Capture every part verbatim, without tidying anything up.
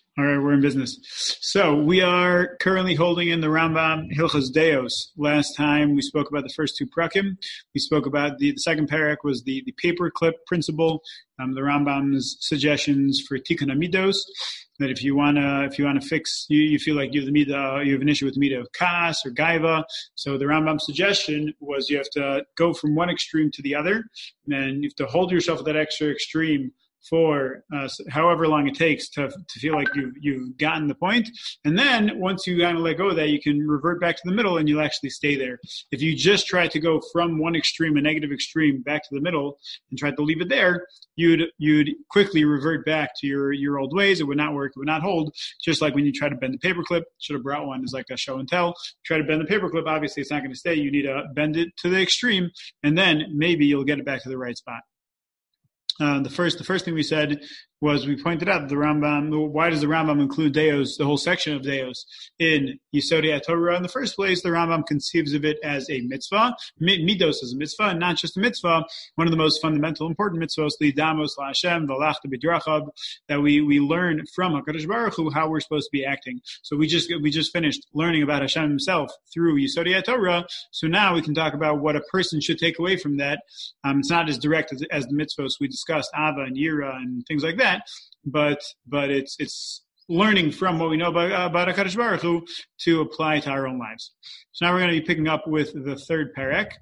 All right, we're in business. So we are currently holding in the Rambam Hilchos Deos. Last time we spoke about the first two prakim. We spoke about the, the second parak was the, the paperclip principle, um, the Rambam's suggestions for Tikkun Amidos, that if you wanna if you wanna fix, you, you feel like you have the midah, you have an issue with the midah of kas or gaiva. So the Rambam's suggestion was you have to go from one extreme to the other, and you have to hold yourself at that extra extreme for uh, however long it takes to to feel like you've you've gotten the point, and then once you kind of let go of that, you can revert back to the middle, and you'll actually stay there. If you just try to go from one extreme, a negative extreme, back to the middle, and try to leave it there, you'd you'd quickly revert back to your your old ways. It would not work. It would not hold. Just like when you try to bend the paperclip, should have brought one as like a show and tell. Try to bend the paperclip, obviously it's not going to stay. You need to bend it to the extreme, and then maybe you'll get it back to the right spot. Uh, the first, the first thing we said was we pointed out the Rambam. Why does the Rambam include Deos, the whole section of Deos, in Yisodei HaTorah? In the first place, the Rambam conceives of it as a mitzvah. Midos is a mitzvah, and not just a mitzvah. One of the most fundamental, important mitzvahs, Lidamos LaHashem V'alachta B'drachav, that we we learn from Hakadosh Baruch Hu how we're supposed to be acting. So we just we just finished learning about Hashem Himself through Yisodei HaTorah. So now we can talk about what a person should take away from that. Um, it's not as direct as, as the mitzvahs we discussed, Ava and Yira and things like that. But but it's it's learning from what we know about about HaKadosh Baruch Hu to apply to our own lives. So now we're going to be picking up with the third parak.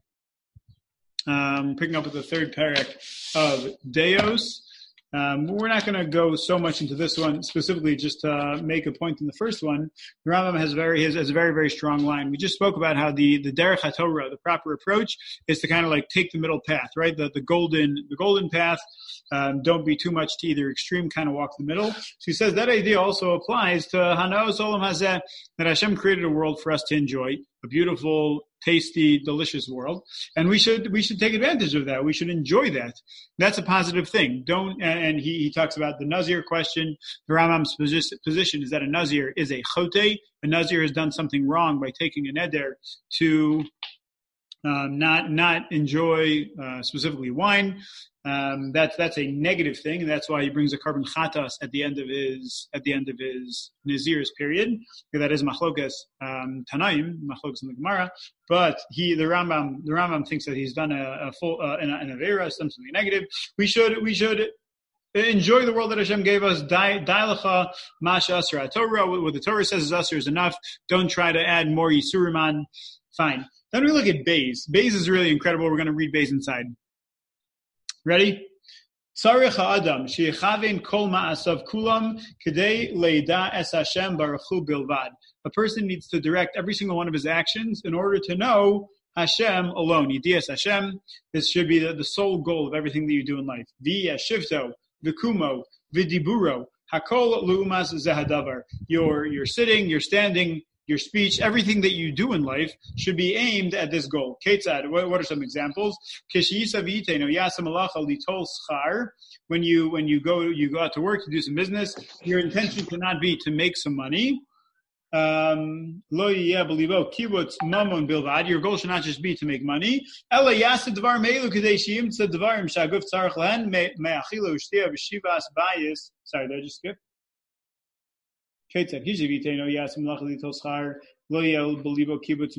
Um, picking up with the third parak of Deos. Um, we're not going to go so much into this one specifically, just to make a point in the first one. The Rambam has very has, has a very very strong line. We just spoke about how the the derech haTorah, the proper approach, is to kind of like take the middle path, right? The the golden the golden path. Um, don't be too much to either extreme, kind of walk the middle. So he says that idea also applies to Hanaos Olam Hazeh, that Hashem created a world for us to enjoy, a beautiful, tasty, delicious world, and we should we should take advantage of that. We should enjoy that. That's a positive thing. Don't. And he, he talks about the Nazir question. The Rambam's position is that a Nazir is a chote. A Nazir has done something wrong by taking a neder to um, not not enjoy uh, specifically wine. Um, that's that's a negative thing, and that's why he brings a carbon chatas at the end of his at the end of his Nazir's period. That is machlokas um, Tanaim, machlokas in the Gemara. But he, the Rambam, the Rambam thinks that he's done a, a full uh, an, an avera, something negative. We should we should enjoy the world that Hashem gave us. Dailacha masha asra Torah. What the Torah says is asr is enough. Don't try to add more yisurim. Fine. Then we look at Beis. Beis is really incredible. We're going to read Beis inside. Ready? Tzarich ha'adam sheyechaven kol ma'asav kulam kedei leida es Hashem baruch hu bilvad. A person needs to direct every single one of his actions in order to know Hashem alone. Yedias Hashem. This should be the, the sole goal of everything that you do in life. V'yashivto, v'kumo, v'diburo, hakol lu'umas zehadavar. You're you're sitting, you're standing, your speech, everything that you do in life should be aimed at this goal. Ketzad, what are some examples? When you when you go you go out to work to do some business, your intention cannot be to make some money. Um, Your goal should not just be to make money. Sorry, did I just skip? Your intention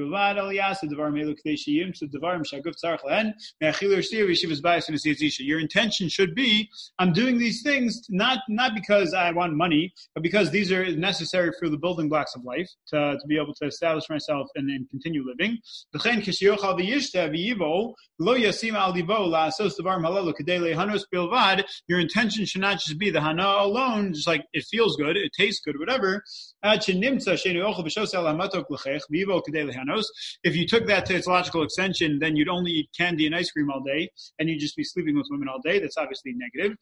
should be, I'm doing these things not not because I want money, but because these are necessary for the building blocks of life to, to be able to establish myself and, and continue living. Your intention should not just be the hana alone, just like it feels good, it tastes good, whatever. If you took that to its logical extension, then you'd only eat candy and ice cream all day, and you'd just be sleeping with women all day. That's obviously negative.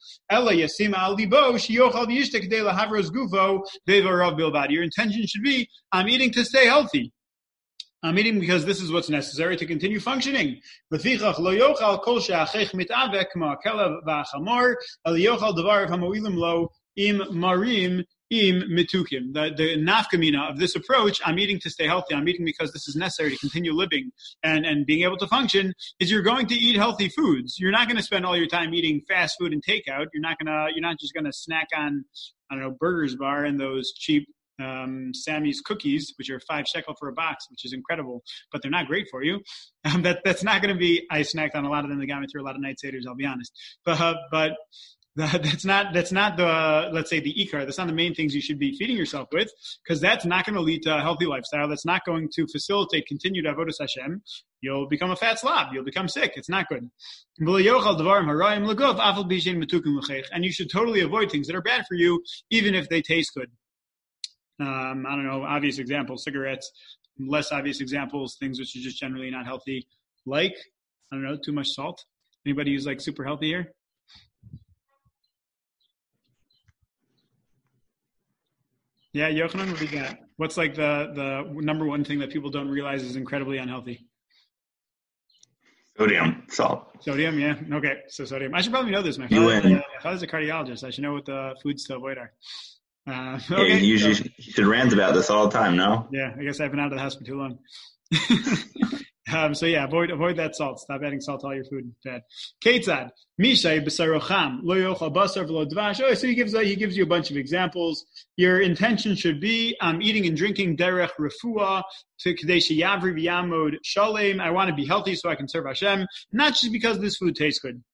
Your intention should be, I'm eating to stay healthy. I'm eating because this is what's necessary to continue functioning. Im marim im mitukim. The, the nafkamina of this approach, I'm eating to stay healthy, I'm eating because this is necessary to continue living and, and being able to function, is you're going to eat healthy foods. You're not going to spend all your time eating fast food and takeout. You're not gonna, you're not just going to snack on, I don't know, Burgers Bar and those cheap Um, Sammy's cookies, which are five shekel for a box, which is incredible, but they're not great for you. Um, that that's not going to be. I snacked on a lot of them. They got me through a lot of night seders. I'll be honest, but uh, but that, that's not that's not the let's say the ikar. That's not the main things you should be feeding yourself with, because that's not going to lead to a healthy lifestyle. That's not going to facilitate continued avodas Hashem. You'll become a fat slob. You'll become sick. It's not good. And you should totally avoid things that are bad for you, even if they taste good. Um, I don't know, obvious examples, cigarettes, less obvious examples, things which are just generally not healthy, like, I don't know, too much salt. Anybody who's like super healthy here? Yeah, Yochanan, what do you got? What's like the, the number one thing that people don't realize is incredibly unhealthy? Sodium, salt. Sodium, yeah. Okay, so sodium. I should probably know this. My You father, win. my father's a cardiologist. I should know what the foods to avoid are. Uh, Yeah, okay, you usually so, you should rant about this all the time, no? yeah, I guess I've been out of the house for too long. um, so yeah, avoid avoid that salt. Stop adding salt to all your food. Bad. Ketzad mishay b'sarocham lo yochal basar v'lo dvash. Oh, so he gives he gives you a bunch of examples. Your intention should be, I'm eating and drinking derech refuah to kadesh yavri v'yamod shalem. I want to be healthy so I can serve Hashem, not just because this food tastes good.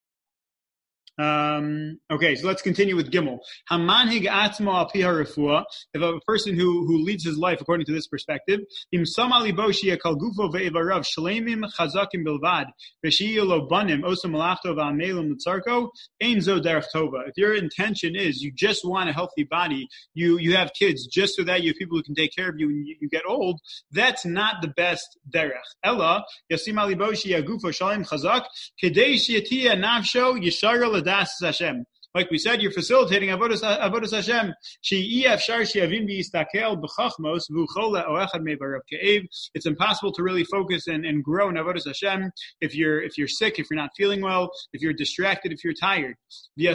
Um, okay, so let's continue with Gimel. Hamanhig atzmo al pi harefua. If a person who, who leads his life according to this perspective, im sama libo shia kal gufo ve'ivarav shleimim chazakim bilvad v'shiyah lo banim osam malachto v'amelim l'tzarko ein zo derech tova. If your intention is you just want a healthy body, you you have kids just so that you have people who can take care of you when you, you get old, that's not the best derech. Ella yasim al libo shia gufo shleim chazak kedei shiatia nafsho yishara Das Hashem. Like we said, you're facilitating avodas avodas Hashem. It's impossible to really focus and, and grow in avodas Hashem if you're if you're sick, if you're not feeling well, if you're distracted, if you're tired. Why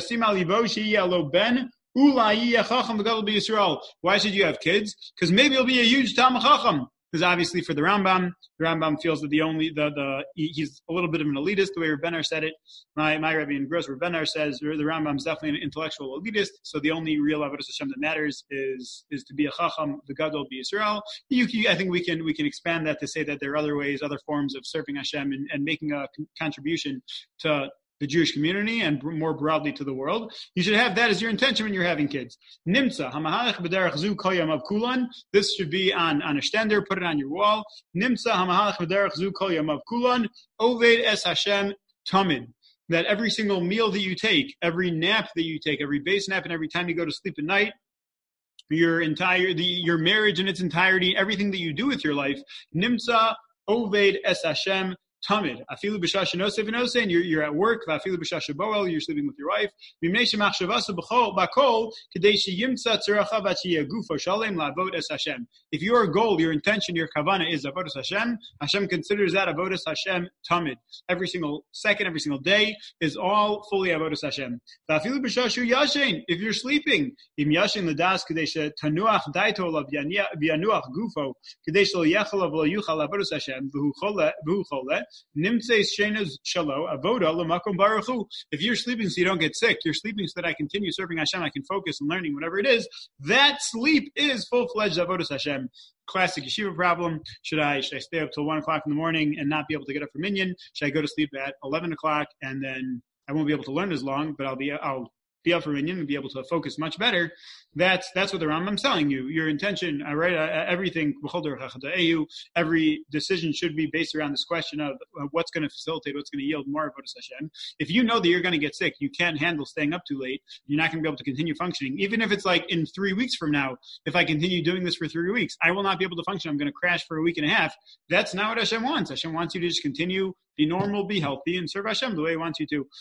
should you have kids? Because maybe you'll be a huge Talmid Chacham. Because obviously for the Rambam, the Rambam feels that the only, the, the, he's a little bit of an elitist, the way Reb Benar said it. My, my Rebbe in Gross, Reb Benar says, the Rambam is definitely an intellectual elitist, so the only real avodas Hashem that matters is, is to be a Chacham, the Gadol b'Yisrael. You, you, I think we can, we can expand that to say that there are other ways, other forms of serving Hashem and, and making a contribution to the Jewish community and more broadly to the world. You should have that as your intention when you're having kids. Nimtza, hamahalech b'derech zu kol yamav kulan. This should be on, on a stender, put it on your wall. Nimtza, hamahalech b'derech zu kol yamav kulan. Oved es Hashem tamid. That every single meal that you take, every nap that you take, every base nap, and every time you go to sleep at night, your entire, the, your marriage in its entirety, everything that you do with your life, nimtza, oved es Hashem tamid. Afilu b'shasha nosef v'noseh, and you're, you're at work. Afilu b'shasha boel, you're sleeping with your wife. Mimnei shemachshavasa b'kol kedei sheyimtza tzeracha v'tshiyeh gufo shalem la'avod es Hashem. If your goal, your intention, your kavana is avodas Hashem, Hashem considers that avodas Hashem tamid. Every single second, every single day is all fully avodas Hashem. Afilu b'shashu yashin. If you're sleeping, im yashin l'das kedei shetanuach daito lav v'yanuach gufo kedei shelo yechal v'lo yuchal avodas Hashem v'hu chole. Nimtzeis shenas shalo avoda l'makom baruchu. If you're sleeping so you don't get sick, you're sleeping so that I continue serving Hashem, I can focus and learning whatever it is. That sleep is full-fledged avodas Hashem. Classic yeshiva problem. Should I should I stay up till one o'clock in the morning and not be able to get up for minyan? Should I go to sleep at eleven o'clock and then I won't be able to learn as long, but I'll be I'll be up for minyan and be able to focus much better? That's that's what the Rambam's telling you. Your intention, uh, right? Uh, everything, every decision should be based around this question of uh, what's going to facilitate, what's going to yield more avodas Hashem. If you know that you're going to get sick, you can't handle staying up too late, you're not going to be able to continue functioning. Even if it's like in three weeks from now, if I continue doing this for three weeks, I will not be able to function. I'm going to crash for a week and a half. That's not what Hashem wants. Hashem wants you to just continue, be normal, be healthy, and serve Hashem the way He wants you to.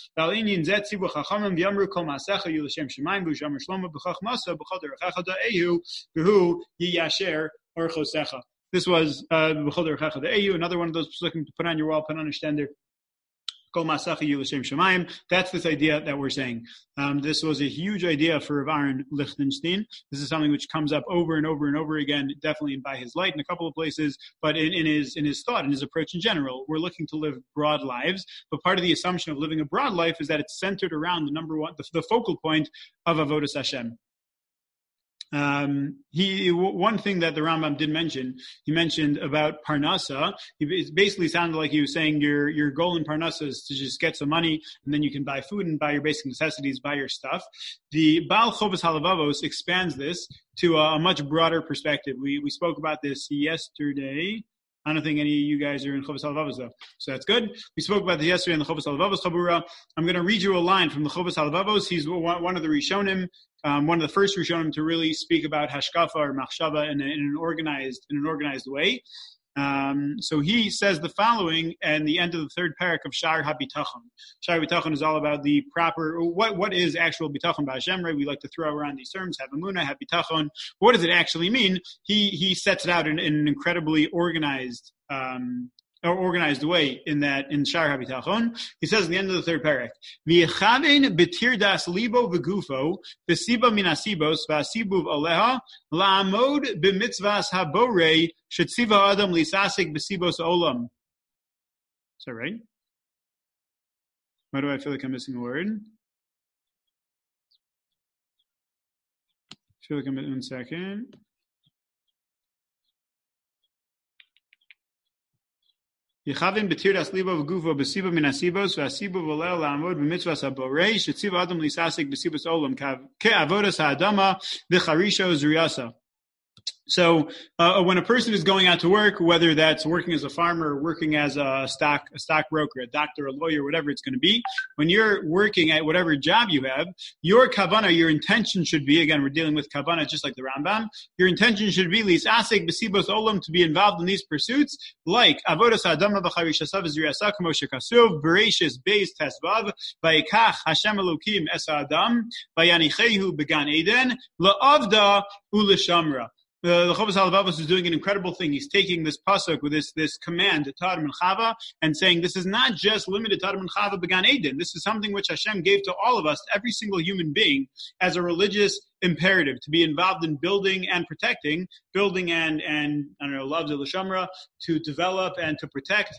This was uh, another one of those looking to put on your wall, put on a stender. Kol Masachi Yu L'Shem Shamayim. That's this idea that we're saying. Um, this was a huge idea for Rav Aaron Lichtenstein. This is something which comes up over and over and over again, definitely in By His Light in a couple of places, but in, in his in his thought, in his approach in general. We're looking to live broad lives, but part of the assumption of living a broad life is that it's centered around the number one, the, the focal point of Avodas Hashem. Um, he, one thing that the Rambam did mention, he mentioned about Parnasa. It basically sounded like he was saying your, your goal in Parnasa is to just get some money and then you can buy food and buy your basic necessities, buy your stuff. The Baal Chovos HaLevavos expands this to a, a much broader perspective. We, we spoke about this yesterday. I don't think any of you guys are in Chovos HaLevavos though, so that's good. We spoke about this yesterday in the Chovos HaLevavos Chabura. I'm going to read you a line from the Chovos HaLevavos. He's one of the Rishonim, um, one of the first Rishonim to really speak about Hashkafa or Machshava in, a, in an organized in an organized way. Um, so he says the following at the end of the third parak of Shar HaBitachon. Shar HaBitachon is all about the proper, what, what is actual Bitachon B'Hashem, right? We like to throw around these terms, have Emunah, have Bitachon. What does it actually mean? He, he sets it out in, in an incredibly organized, um, or organized way in that, in Shar HaBitachon. He says at the end of the third parak, V'yechaven b'tirdas libo v'gufo, v'siba minasibos, v'asibuv oleha, la'amod b'mitzvahs haborei, shetziva adam lisasik b'sibos olam. Is that right? Why do I feel like I'm missing a word? I feel like I'm in one second. Yechavin b'tirdas libo v'gufo b'siba minasibos v'asibu v'olel la'amod b'mitzvahs haborei shetziva adam lisasik b'sibos olam ke'avodas ha'adama v'charisho zriyasa. So uh, when a person is going out to work, whether that's working as a farmer or working as a stock a stockbroker, a doctor, a lawyer, whatever it's going to be, when you're working at whatever job you have, your kavanah, your intention should be, again, we're dealing with kavanah just like the Rambam, your intention should be lisasek b'sibos olam, to be involved in these pursuits, like avodas ha'adama v'charishasav zriyasa kamo shekasuv bereishis beis tesvav vayikach Hashem Elokim es ha'adam vayanichehu began Eden la'avda u'lishamra. The, the Chovos HaLevavos is doing an incredible thing. He's taking this pasuk with this this command to Adam and Chava and saying this is not just limited to Adam and Chava began Eden. This is something which Hashem gave to all of us, every single human being, as a religious imperative to be involved in building and protecting, building and and I don't know, love the L'Shamra, to develop and to protect.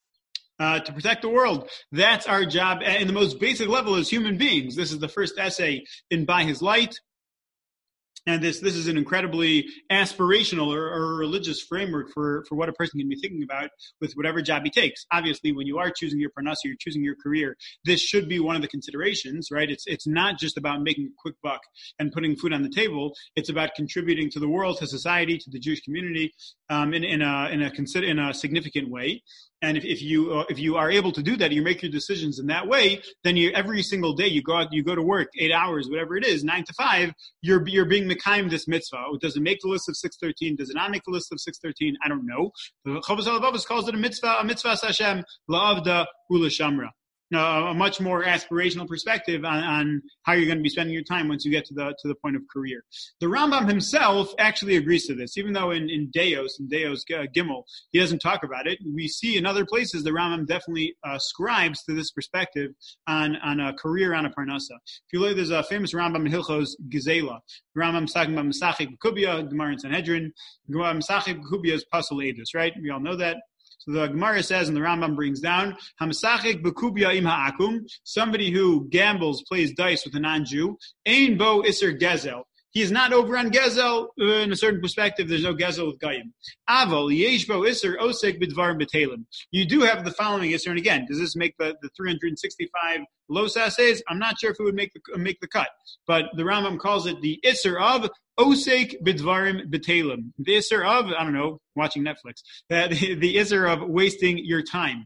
Uh, to protect the world. That's our job in the most basic level as human beings. This is the first essay in By His Light. And this this is an incredibly aspirational or, or religious framework for, for what a person can be thinking about with whatever job he takes. Obviously, when you are choosing your parnasa, you're choosing your career, this should be one of the considerations, right? It's it's not just about making a quick buck and putting food on the table. It's about contributing to the world, to society, to the Jewish community um, in, in, a, in, a consider, in a significant way. And if, if you uh, if you are able to do that, you make your decisions in that way, then you every single day you go out, you go to work eight hours, whatever it is, nine to five. You're you're being mekayim this mitzvah. Does it make the list of six thirteen? Does it not make the list of six thirteen? I don't know. The Chovos HaLevavos calls it a mitzvah, a mitzvah Hashem la'avda u'lishamra. Uh, a much more aspirational perspective on, on how you're going to be spending your time once you get to the to the point of career. The Rambam himself actually agrees to this, even though in, in Deos, in Deos uh, Gimel, he doesn't talk about it. We see in other places the Rambam definitely uh, ascribes to this perspective on, on a career, on a parnasa. If you look, there's a famous Rambam in Hilchos Gezela. The Rambam's talking about Masachik B'Kubya, Gemara in Sanhedrin. Masachik B'Kubya is Pasal Edus, right? We all know that. So the Gemara says, and the Rambam brings down, Hamsachik b'kubya im ha'akum, somebody who gambles, plays dice with a non-Jew, ein bo iser gezel. He is not over on gezel uh, in a certain perspective. There's no gezel with gayim. Aval yesh bo iser osek b'dvarim b'telim. You do have the following iser, and again, does this make the, the three hundred sixty-five los essays? I'm not sure if it would make the make the cut, but the Rambam calls it the iser of osek b'dvarim b'telim. The iser of, I don't know, watching Netflix. Uh, the, the iser of wasting your time.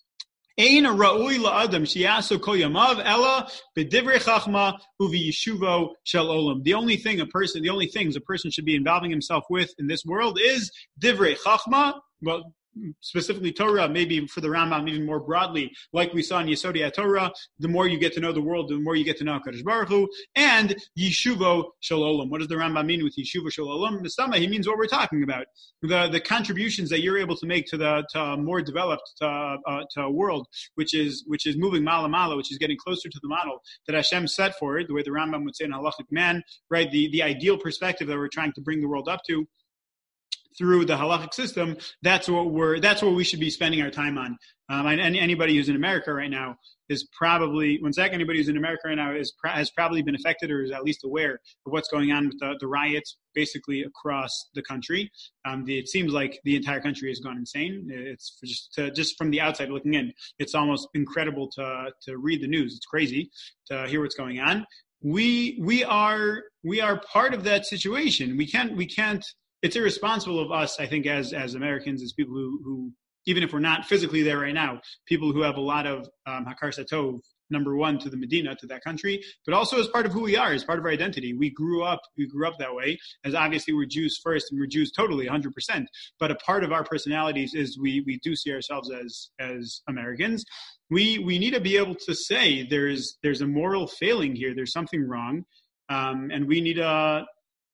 Ein ra'ui la'adam shi'aso kol yamav ella b'divrei chachma u'v'yeshuvo shel olam. The only thing a person, the only things a person should be involving himself with in this world is divrei chachma. Well, specifically Torah, maybe for the Rambam even more broadly, like we saw in Yesodei Torah, the more you get to know the world, the more you get to know HaKadosh Baruch Hu, and Yeshuvo Shel Olam. What does the Rambam mean with Yeshuvo Shel Olam? The Stama, he means what we're talking about. The the contributions that you're able to make to the to a more developed to, uh, to a world, which is which is moving mala mala, which is getting closer to the model that Hashem set for it, the way the Rambam would say in Halachic Man, right? The, the ideal perspective that we're trying to bring the world up to through the halachic system. That's what we're, that's what we should be spending our time on. Um, and anybody who's in America right now is probably, one sec, anybody who's in America right now is has probably been affected or is at least aware of what's going on with the, the riots basically across the country. Um, the, it seems like the entire country has gone insane. It's just to, just from the outside looking in, it's almost incredible to to read the news. It's crazy to hear what's going on. We we are we are part of that situation. We can't we can't. It's irresponsible of us, I think, as as Americans, as people who, who, even if we're not physically there right now, people who have a lot of um, Hakar Satov, number one, to the Medina, to that country, but also as part of who we are, as part of our identity. We grew up, we grew up that way, as obviously we're Jews first, and we're Jews totally, one hundred percent. But a part of our personalities is we we do see ourselves as as Americans. We we need to be able to say there's there's a moral failing here, there's something wrong, um, and we need a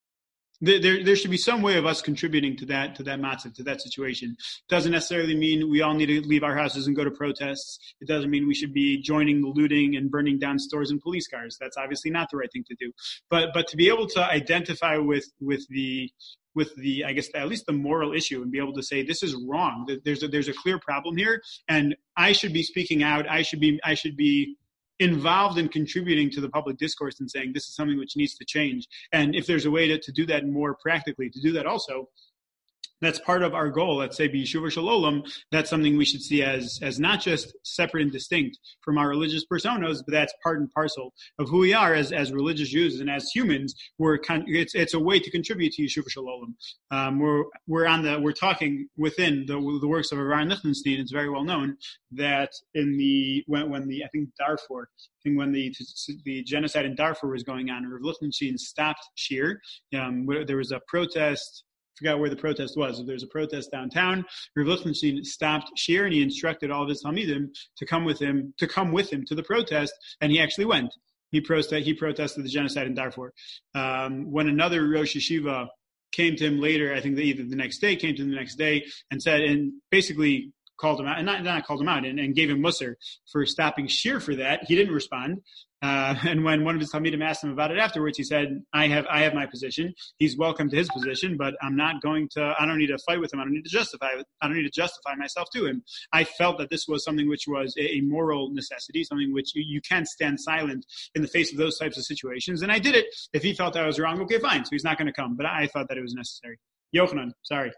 There, there should be some way of us contributing to that, to that matzah, to that situation. Doesn't necessarily mean we all need to leave our houses and go to protests. It doesn't mean we should be joining the looting and burning down stores and police cars. That's obviously not the right thing to do. But, but to be able to identify with, with the, with the, I guess, at least the moral issue and be able to say, this is wrong. There's a, there's a clear problem here, and I should be speaking out. I should be, I should be, involved in contributing to the public discourse and saying this is something which needs to change. And if there's a way to, to do that more practically, to do that also, that's part of our goal. Let's say B'Yeshuva Shel Olam, that's something we should see as as not just separate and distinct from our religious personas, but that's part and parcel of who we are as as religious Jews and as humans. We're con- it's it's a way to contribute to Yeshuva Shel Olam. Um, we're we're on the we're talking within the the works of Avraham Lichtenstein. It's very well known that in the when when the I think Darfur, I think when the the genocide in Darfur was going on, Rav Lichtenstein stopped Shir. Um, there was a protest. Forgot where the protest was. If there's a protest downtown, Rav Lichtenstein stopped Shir and he instructed all of his Talmidim to come with him to come with him to the protest, and he actually went. He protested. He protested the genocide in Darfur. Um, when another Rosh Yeshiva came to him later, I think that either the next day came to him the next day and said and basically called him out and not, not called him out and, and gave him musar for stopping Shir for that. He didn't respond. Uh, and when one of his Talmidim asked him about it afterwards, he said, I have I have my position. He's welcome to his position, but I'm not going to, I don't need to fight with him. I don't need to justify it. I don't need to justify myself to him. I felt that this was something which was a, a moral necessity, something which you, you can't stand silent in the face of those types of situations. And I did it. If he felt I was wrong, okay, fine. So he's not going to come. But I thought that it was necessary. Yochanan, sorry.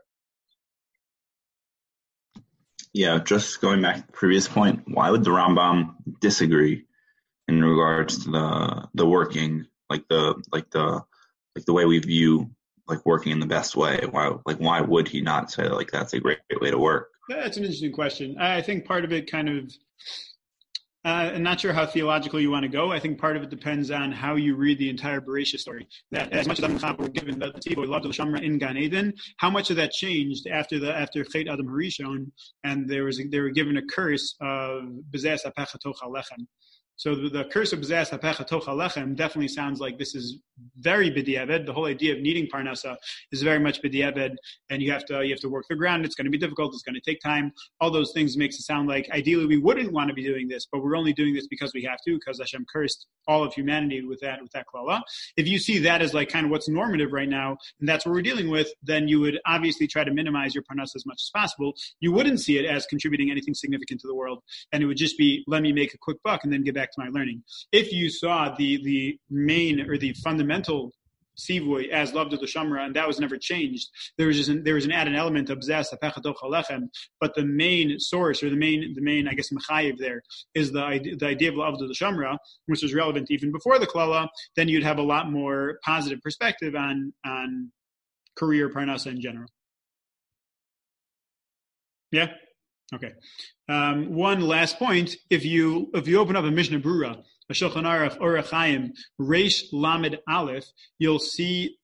Yeah, just going back to the previous point, why would the Rambam disagree in regards to the the working, like the like the like the way we view like working in the best way? Why like why would he not say like that's a great, great way to work? That's an interesting question. I think part of it kind of Uh, I'm not sure how theological you want to go. I think part of it depends on how you read the entire Bereishis story. That as much as Adam and Chava were given the Tzivo, loved the Shamra in Gan Eden, how much of that changed after the after Chet Adam Harishon, and there was a, they were given a curse of B'zeh Sapecha Toch Halechem. So the, the curse of B'zeh Sapecha Toch Halechem definitely sounds like this is very b'diavad. The whole idea of needing parnasa is very much b'diavad, and you have to you have to work the ground. It's going to be difficult. It's going to take time. All those things makes it sound like ideally we wouldn't want to be doing this, but we're only doing this because we have to, because Hashem cursed all of humanity with that with that klala. If you see that as like kind of what's normative right now, and that's what we're dealing with, then you would obviously try to minimize your parnasa as much as possible. You wouldn't see it as contributing anything significant to the world, and it would just be let me make a quick buck and then get back to my learning. If you saw the the main or the fundamental Sivui as loved the Shamra, and that was never changed. There was just an, there was an added element of B'zeh Sapecha Toch Halechem, but the main source or the main the main I guess mechayiv there is the idea, the idea of loved the Shamra, which was relevant even before the Klala. Then you'd have a lot more positive perspective on on career parnasa in general. Yeah. Okay. Um, one last point: if you if you open up a Mishnah Brura, a Shulchan Aruch Orach Chaim Reish Lamed Aleph, you'll see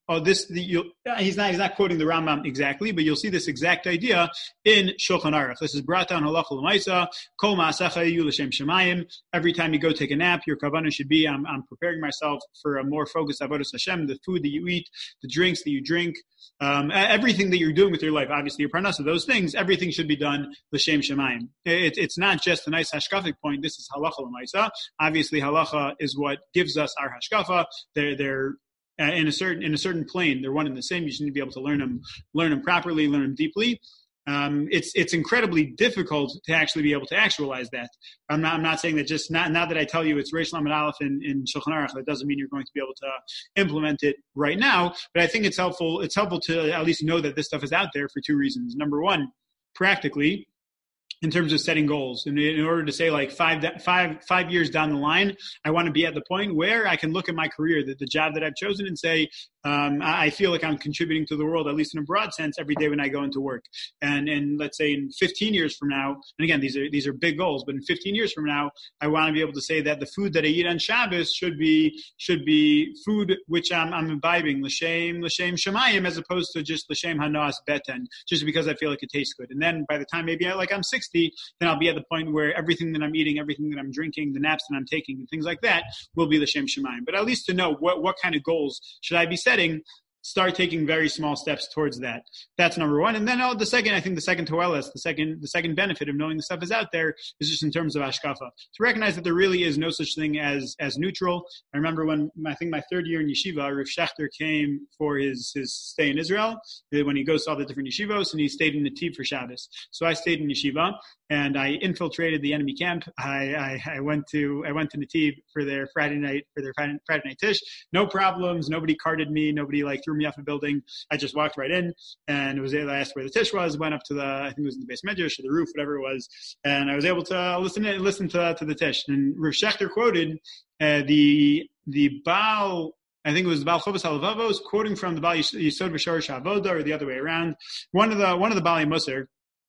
oh, this, the, you'll, he's not, he's not quoting the Rambam exactly, but you'll see this exact idea in Shulchan Aruch. This is brought down halacha l'maisa, kol ma'asecha yayu l'shem shemayim. Every time you go take a nap, your kavanah should be, I'm, I'm preparing myself for a more focused avodas Hashem, the food that you eat, the drinks that you drink, um, everything that you're doing with your life, obviously your parnasa, those things, everything should be done l'shem shemayim. It, it's not just a nice hashkafic point. This is halacha l'maisa. Obviously, halacha is what gives us our hashkafa. They're, they're, Uh, in a certain in a certain plane, they're one and the same. You should need to be able to learn them, learn them properly, learn them deeply. Um, it's it's incredibly difficult to actually be able to actualize that. I'm not I'm not saying that just not now that I tell you it's Reish Lamed Aleph in, in Shulchan Aruch, that doesn't mean you're going to be able to implement it right now. But I think it's helpful. It's helpful to at least know that this stuff is out there for two reasons. Number one, practically, in terms of setting goals. And in order to say like five, five, five years down the line, I want to be at the point where I can look at my career, the, the job that I've chosen, and say, um, I feel like I'm contributing to the world, at least in a broad sense, every day when I go into work. And, and let's say in fifteen years from now, and again, these are, these are big goals, but in fifteen years from now, I want to be able to say that the food that I eat on Shabbos should be, should be food which I'm, I'm imbibing, l'shem, l'shem shemayim, as opposed to just l'shem hanoas beten, just because I feel like it tastes good. And then by the time maybe I, like I'm sixty, then I'll be at the point where everything that I'm eating, everything that I'm drinking, the naps that I'm taking, and things like that will be l'shem shemayim. But at least to know what, what kind of goals should I be setting, start taking very small steps towards that. That's number one. And then oh, the second, I think the second toelis, the second, the second benefit of knowing the stuff is out there is just in terms of hashkafa. To recognize that there really is no such thing as, as neutral. I remember when, I think my third year in yeshiva, Rav Shechter came for his, his stay in Israel, when he goes to all the different yeshivos, and he stayed in Nativ for Shabbos. So I stayed in yeshiva, and I infiltrated the enemy camp. I, I, I went to, I went to Nativ for their Friday night, for their Friday, Friday night tish. No problems. Nobody carded me. Nobody like threw me off a building. I just walked right in, and it was I asked where the tish was, went up to the, I think it was in the base medrash or the roof, whatever it was, and I was able to listen to, listen to, to the tish. And Rav Shechter quoted uh, the the Baal, I think it was the Baal Chovos HaLevavos, quoting from the Baal Yisod V'Shorosh HaAvoda, or the other way around. One of the one of the Baalei Musar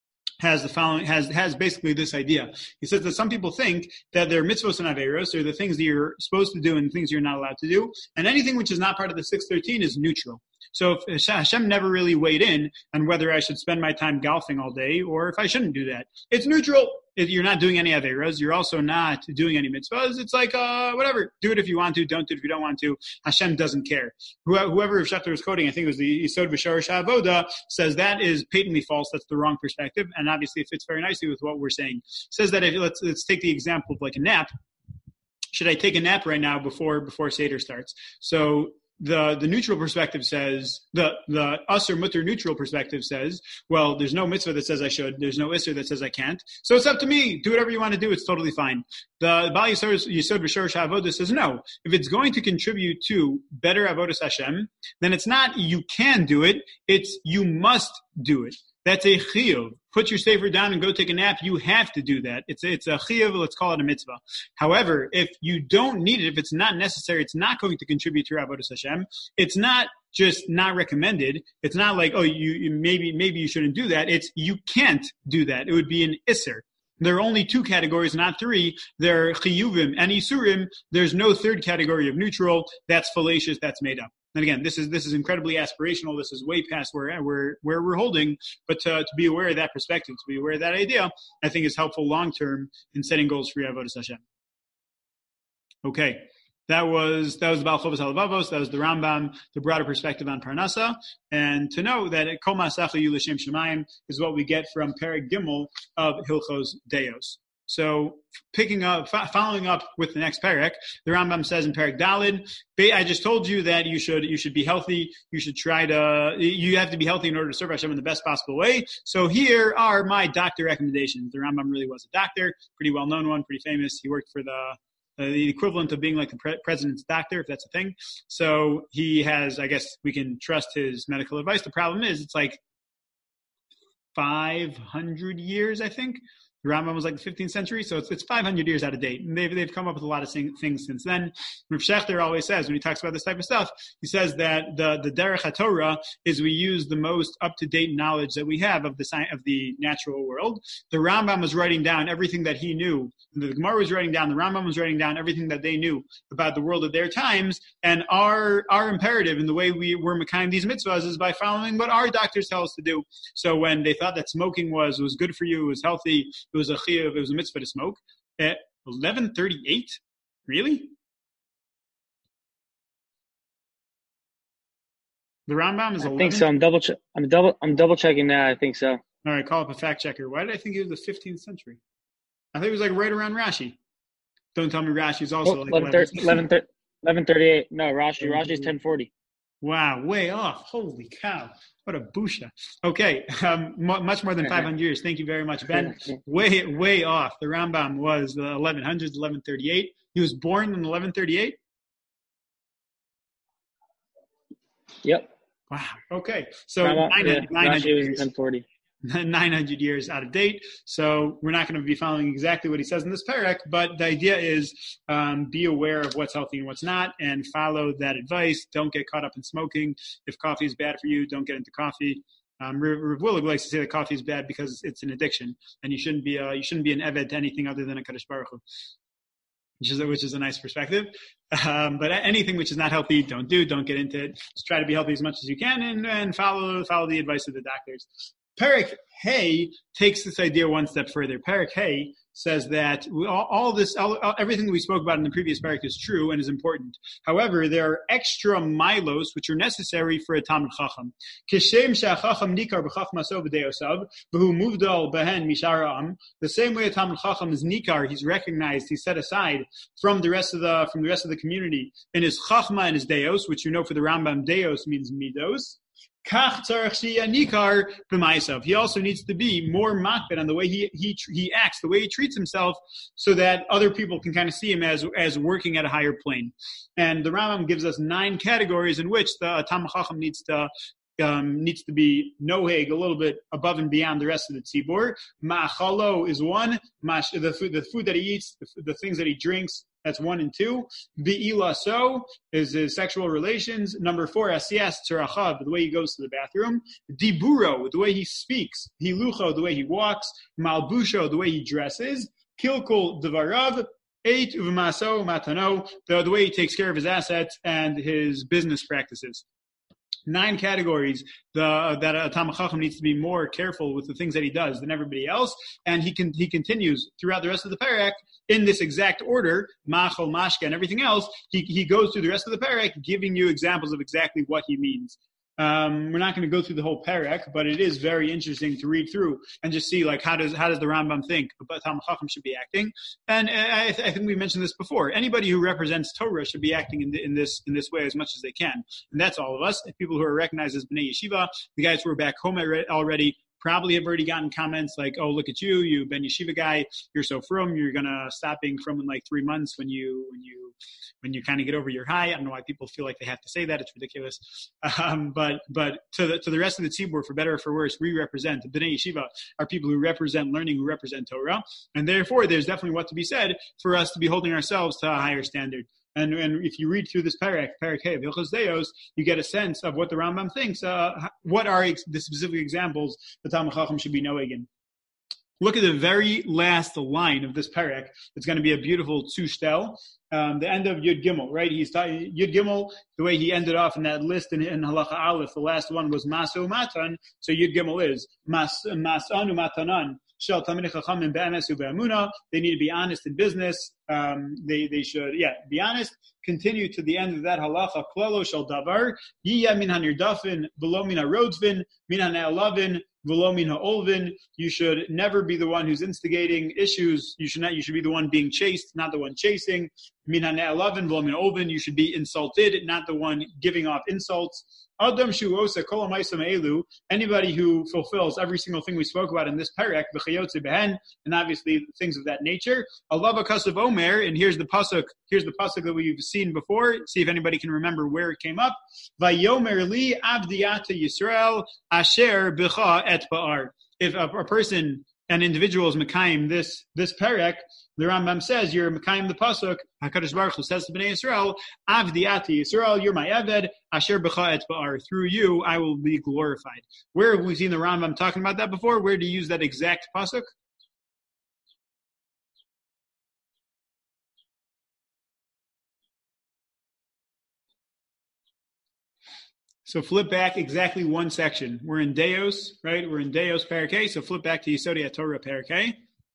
has the following, has, has basically this idea. He says that some people think that their mitzvos and averos are the things that you're supposed to do and things you're not allowed to do. And anything which is not part of the six thirteen is neutral. So if Hashem never really weighed in on whether I should spend my time golfing all day or if I shouldn't do that, it's neutral. You're not doing any averos. You're also not doing any mitzvahs. It's like, uh, whatever. Do it if you want to. Don't do it if you don't want to. Hashem doesn't care. Whoever Shechter was quoting, I think it was the Yisod V'Shorosh HaAvoda, says that is patently false. That's the wrong perspective. And obviously it fits very nicely with what we're saying. Says that if, let's, let's take the example of like a nap. Should I take a nap right now before, before Seder starts? So, The the neutral perspective says, the the us or mutter neutral perspective says, well, there's no mitzvah that says I should, there's no isser that says I can't, so it's up to me. Do whatever you want to do, it's totally fine. The Baal Yisod V'Shorosh HaAvoda says no. If it's going to contribute to better avodas Hashem, then it's not you can do it, it's you must do it. That's a chiyuv. Put your sefer down and go take a nap. You have to do that. It's a, it's a chiyuv. Let's call it a mitzvah. However, if you don't need it, if it's not necessary, it's not going to contribute to your avodas Hashem. It's not just not recommended. It's not like, oh, you, you maybe maybe you shouldn't do that. It's you can't do that. It would be an isser. There are only two categories, not three. There are chiyuvim and isurim. There's no third category of neutral. That's fallacious. That's made up. And again, this is this is incredibly aspirational. This is way past where where where we're holding. But to, to be aware of that perspective, to be aware of that idea, I think is helpful long term in setting goals for your avodas Hashem. Okay, that was that was the Baal Chovos HaLevavos. That was the Rambam, the broader perspective on Parnasa, and to know that Kol Ma'asecha yayu l'shem shemayim is what we get from Perek Gimel of Hilchos Deos. So picking up, following up with the next parak, the Rambam says in Parak Dalid, I just told you that you should you should be healthy. You should try to, you have to be healthy in order to serve Hashem in the best possible way. So here are my doctor recommendations. The Rambam really was a doctor, pretty well known one, pretty famous. He worked for the Uh, the equivalent of being like the pre- president's doctor, if that's a thing. So he has, I guess we can trust his medical advice. The problem is it's like five hundred years, I think, The Rambam was like the fifteenth century, so it's, it's five hundred years out of date. And they've, they've come up with a lot of things since then. Rav Shechter always says, when he talks about this type of stuff, he says that the, the Derech HaTorah is we use the most up-to-date knowledge that we have of the of the natural world. The Rambam was writing down everything that he knew. The Gemara was writing down, the Rambam was writing down everything that they knew about the world of their times. And our our imperative in the way we were Mekayim these mitzvahs is by following what our doctors tell us to do. So when they thought that smoking was, was good for you, it was healthy, it was a chiyuv, it was a mitzvah to smoke, at eleven thirty-eight? Really? The Rambam is I eleven? think so. I'm double. Che- I'm double. I'm double checking now. I think so. All right, call up a fact checker. Why did I think it was the fifteenth century? I think it was like right around Rashi. Don't tell me Rashi is also Oh, like eleven, thirty, eleven, eleven thirty-eight. No, Rashi. Rashi is ten forty. Wow, way off. Holy cow. What a busha. Okay, um, m- much more than five hundred years. Thank you very much, Ben. Way, way off. The Rambam was the eleven hundreds, eleven thirty-eight. He was born in eleven thirty-eight? Yep. Wow. Okay. So Rambam, nine hundred, yeah, nine hundred Rashi was in years. ten forty. nine hundred years out of date. So we're not going to be following exactly what he says in this parak, but the idea is um, be aware of what's healthy and what's not and follow that advice. Don't get caught up in smoking. If coffee is bad for you, don't get into coffee. Um, Rav Willig likes to say that coffee is bad because it's an addiction, and you shouldn't be a, you shouldn't be an eved to anything other than a Kadosh Baruch Hu, which is a, which is a nice perspective. Um, but anything which is not healthy, don't do. Don't get into it. Just try to be healthy as much as you can, and, and follow follow the advice of the doctors. Perek Hay takes this idea one step further. Perek Hay says that we, all, all this, all, everything that we spoke about in the previous parak is true and is important. However, there are extra milos which are necessary for a Talmid Chacham. Kishem she'achacham nikar b'chachmaso v'deyosav v'hu muvdal behen mishar ha'am. The same way a Talmid Chacham is nikar, he's recognized, he's set aside from the rest of the from the rest of the community in his chachma and his deos, which you know for the Rambam, deos means midos. He also needs to be more makbid on the way he, he he acts, the way he treats himself, so that other people can kind of see him as as working at a higher plane. And the Rambam gives us nine categories in which the Talmid Chacham needs to um, needs to be noheg a little bit above and beyond the rest of the tzibur. Ma'achalo is one. Mash, the food the food that he eats, the, the things that he drinks. That's one and two. Be'ila so is his sexual relations. Number four, asiyas tzarachav, the way he goes to the bathroom. Diburo, the way he speaks. Hilucho, the way he walks. Malbusho, the way he dresses. Kilkul devarav. Eight uvmaso matano, the, the way he takes care of his assets and his business practices. Nine categories the, that a Talmid Chacham needs to be more careful with the things that he does than everybody else. And he can, he continues throughout the rest of the parak in this exact order, machol, mashka, and everything else. He, he goes through the rest of the parak, giving you examples of exactly what he means. Um, we're not going to go through the whole parak, but it is very interesting to read through and just see, like, how does how does the Rambam think about Talmid Chacham should be acting? And I, th- I think we mentioned this before. Anybody who represents Torah should be acting in, the, in this in this way as much as they can, and that's all of us. People who are recognized as Bnei Yeshiva, the guys who are back home already. Probably have already gotten comments like, "Oh, look at you, you Ben Yeshiva guy. You're so frum. You're gonna stop being frum in like three months when you when you when you kind of get over your high." I don't know why people feel like they have to say that. It's ridiculous. Um, but but to the to the rest of the tzibur, for better or for worse, we represent the Bnei Yeshiva are people who represent learning, who represent Torah, and therefore there's definitely what to be said for us to be holding ourselves to a higher standard. And, and if you read through this parak, parak hey, Hilchos Deos, you get a sense of what the Rambam thinks. Uh, what are ex- the specific examples the Talmid Chacham should be knowing? Look at the very last line of this parak. It's going to be a beautiful two-shtel. Um, the end of Yud Gimel, right? He's talking Yud Gimel, the way he ended off in that list in, in Halacha Aleph. The last one was Maso Matan. So Yud Gimel is Mas Masanu Matanan. Shel Talmidei Chachamim be'emes u'be'emunah. They need to be honest in business. Um, they they should yeah be honest. Continue to the end of that halacha. Klalo shel davar yiyeh min hanirdafin v'lo min harodzvin min hane'elavin v'lo min ha'olvin. You should never be the one who's instigating issues. You should not. You should be the one being chased, not the one chasing. Min hane'elavin v'lo min ha'olvin. You should be insulted, not the one giving off insults. Adam shu osa kol ha'maaseh elu. Anybody who fulfills every single thing we spoke about in this parak, v'chayotze behen, and obviously things of that nature. Allah v'kasav omer, and here's the pasuk. Here's the pasuk that we've seen before. See if anybody can remember where it came up. Vayomer li avdiyata Yisrael asher b'cha et ba'ar. If a, a person an individual is Mekayim this this perek, the Rambam says you're Mekayim the pasuk. Hakadosh Baruch Hu says to Bnei Yisrael, "Avdi ati Yisrael, you're my Eved. Asher b'cha et ba'ar. Through you, I will be glorified." Where have we seen the Rambam talking about that before? Where do you use that exact pasuk? So flip back exactly one section. We're in Deos, right? We're in Deos Parakeh. So flip back to Yisodi HaTorah Parakeh.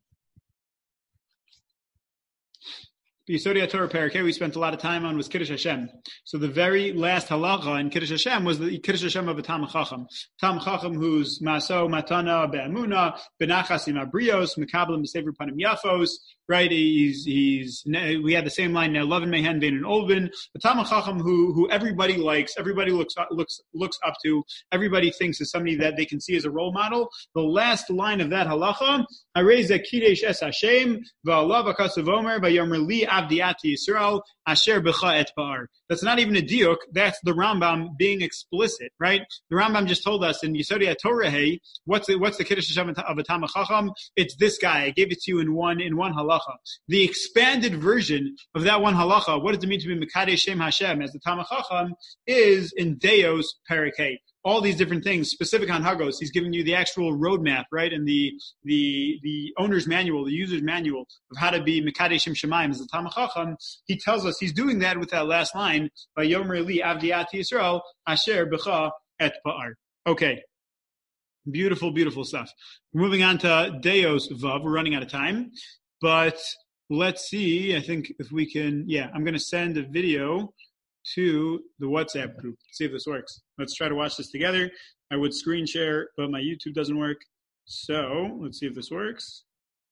The Yisodi HaTorah Parakeh we spent a lot of time on was Kiddush Hashem. So the very last halacha in Kiddush Hashem was the Kiddush Hashem of a Tam Chacham. Tam Chacham who's Maso, Matana, Be'amuna, Benachas Imabrios, Mekablim B'Sever Panim Yafos, right? He's, he's, we had the same line, Ne'elaven Mehen Vein and Olvin. The Tam Chacham who, who everybody likes, everybody looks, looks, looks up to, everybody thinks is somebody that they can see as a role model. The last line of that halacha, Areza Kidesh Es Hashem, Va'alav Akasav Omer, Va'yomer Li Avdiati Yisrael, Asher B'cha Et Ba'ar. That's not even a diuk, that's the Rambam being explicit, right? The Rambam just told us in Yisodi HaTorah, hey, what's the, what's the Kiddush Hashem of a Tam Chacham? It's this guy. I gave it to you in one, in one halacha. The expanded version of that one halacha, what does it mean to be Mekadesh Shem Hashem as the Tam Chacham, is in Deos Parakeh. All these different things specific on Hagos. He's giving you the actual roadmap, right? And the the the owner's manual, the user's manual of how to be Mekadesh Shem Shemaim as the Tam Chacham. He tells us he's doing that with that last line, by Yomer Li Avdiati Yisrael, Asher B'cha Et Ba'ar. Okay. Beautiful, beautiful stuff. We're moving on to Deos Vav. We're running out of time. But let's see. I think if we can, yeah, I'm going to send a video to the WhatsApp group. See if this works. Let's try to watch this together. I would screen share, but my YouTube doesn't work. So let's see if this works.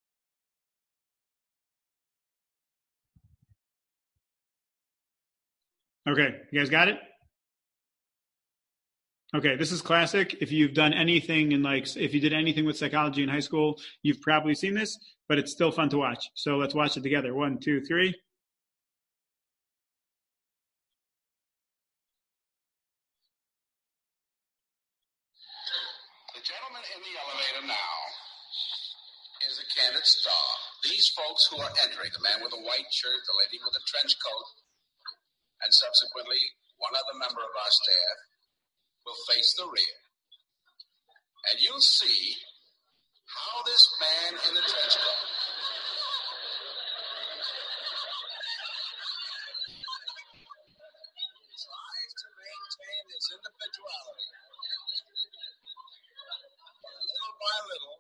Okay, you guys got it? Okay, this is classic. If you've done anything in like, if you did anything with psychology in high school, you've probably seen this, but it's still fun to watch. So let's watch it together. One, two, three. The gentleman in the elevator now is a candid star. These folks who are entering, the man with a white shirt, the lady with a trench coat, and subsequently one other member of our staff, will face the rear. And you'll see how this man in the trench coat tries to maintain his individuality. Little by little,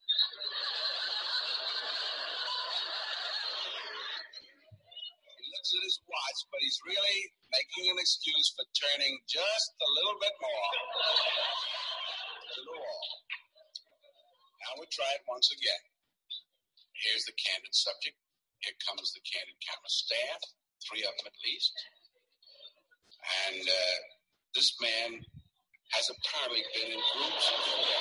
he looks at his watch, but he's really making an excuse for turning just a little bit more to the wall. Now we try it once again. Here's the candid subject. Here comes the candid camera staff, three of them at least. And uh, this man has apparently been in groups before.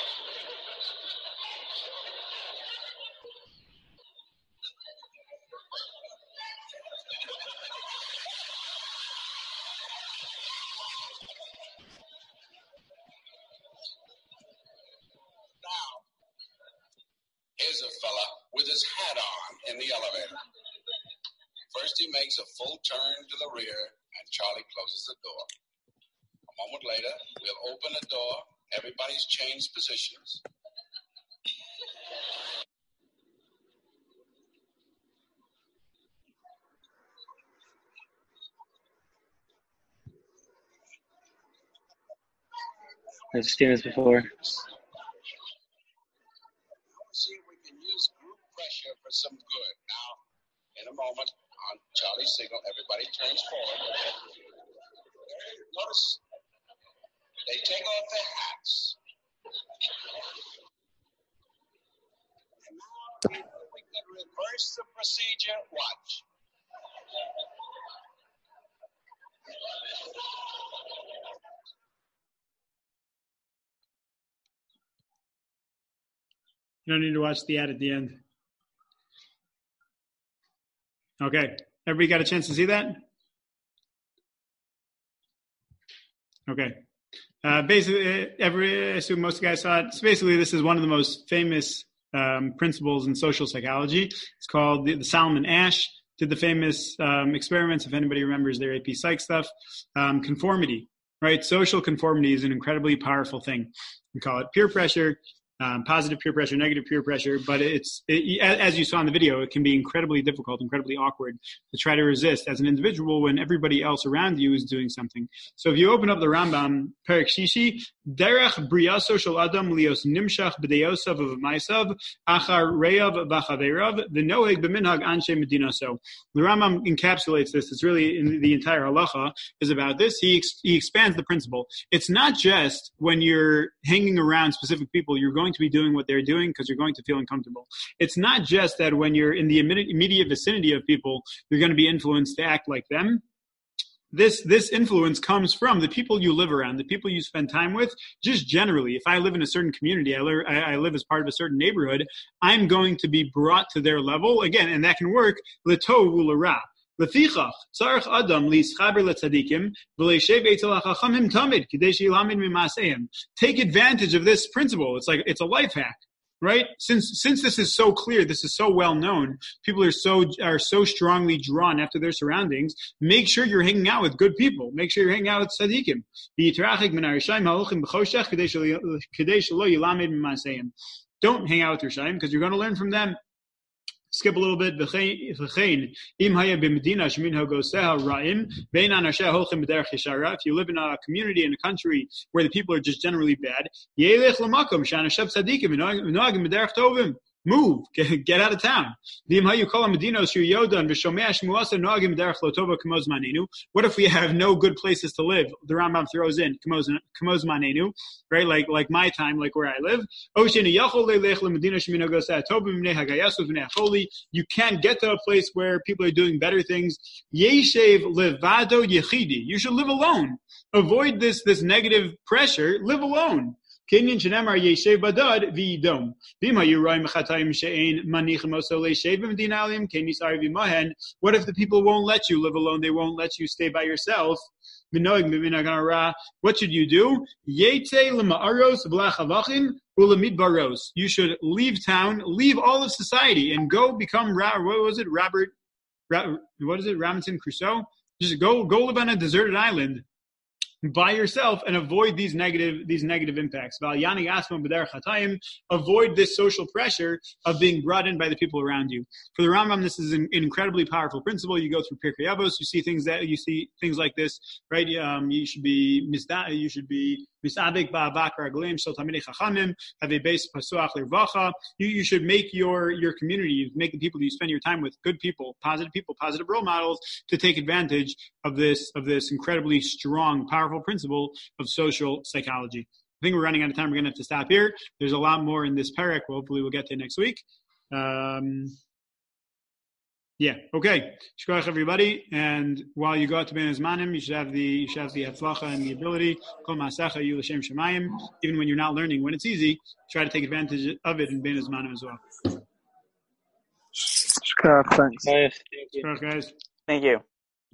Here's a fella with his hat on in the elevator. First he makes a full turn to the rear, and Charlie closes the door. A moment later, we'll open the door. Everybody's changed positions. I've seen this before. See if we can use group pressure for some good. Now, in a moment, on Charlie's signal, everybody turns forward. Notice they take off their hats. And now we can reverse the procedure. Watch. You don't need to watch the ad at the end. Okay. Everybody got a chance to see that? Okay. Uh, basically, every, I assume most guys saw it. So basically, this is one of the most famous um, principles in social psychology. It's called the, the Salomon Asch did the famous um, experiments, if anybody remembers their A P Psych stuff. Um, conformity, right? Social conformity is an incredibly powerful thing. We call it peer pressure. Um, positive peer pressure, negative peer pressure, but it's, it, as you saw in the video, it can be incredibly difficult, incredibly awkward to try to resist as an individual when everybody else around you is doing something. So if you open up the Rambam, Perek Shishi, Derech Briyaso Shel Adam Lios Nimshach B'deyosav V'maisav Achar Reyav V'chaverav V'noheg B'minhag Anshe Medinaso. The Rambam encapsulates this. It's really, in the entire halacha is about this. He, ex, he expands the principle. It's not just when you're hanging around specific people, you're going to be doing what they're doing because you're going to feel uncomfortable. It's not just that when you're in the immediate vicinity of people, you're going to be influenced to act like them. This, this influence comes from the people you live around, the people you spend time with. Just generally, if I live in a certain community, I live, I live as part of a certain neighborhood, I'm going to be brought to their level again, and that can work. L'tov u'l'ra. Lefichach tzarich adam li'schaber letzadikim v'leishev etzel hachachamim tamid kidei sheyilamed mimaseim. Take advantage of this principle. It's like it's a life hack, right? Since since this is so clear, this is so well known, people are so are so strongly drawn after their surroundings. Make sure you're hanging out with good people. Make sure you're hanging out with tzadikim. V'yitrachik min harishayim ha'olchim b'choshech kidei shelo yilamed mimaseim. Don't hang out with Rishaim because you're going to learn from them. Skip a little bit. If you live in a community, in a country where the people are just generally bad, move, get, get out of town. What if we have no good places to live? The Rambam throws in, right? Like, like my time, like where I live. You can't get to a place where people are doing better things. You should live alone. Avoid this, this negative pressure. Live alone. Kenyan shenemar yeshev badad v'yidom. V'ima yurayim chatayim she'ein manichem oso le'shev b'medinalim kenisar v'mahen. What if the people won't let you live alone? They won't let you stay by yourself. What should you do? Yete l'ma'aros v'lachavachim u'lemid baros. You should leave town, leave all of society, and go become, what was it, Robert, what is it, Robinson Crusoe? Just go, go live on a deserted island by yourself and avoid these negative these negative impacts. Avoid this social pressure of being brought in by the people around you. For the Rambam, this is an, an incredibly powerful principle. You go through Pirkei Avos, you see things that you see things like this, right? Um, you should be misda, you should be misabik ba'avak raglim shel tamidei chachamim, have a base pasuach l'rvacha. You you should make your your community, make the people you spend your time with good people, positive people, positive role models to take advantage of this of this incredibly strong, powerful principle of social psychology. I think we're running out of time. We're going to have to stop here. There's a lot more in this parak. Well, hopefully we'll get to next week. Um, yeah. Okay. Shkoyach everybody. And while you go out to Ben Zmanim, you should have the you should have the hatzlacha and the ability. Kol ma'asecha yu l'shem shemayim. Even when you're not learning, when it's easy, try to take advantage of it in Ben Zmanim as well. Shkoyach, thanks. Thank you. Shkoyach, guys. Thank you.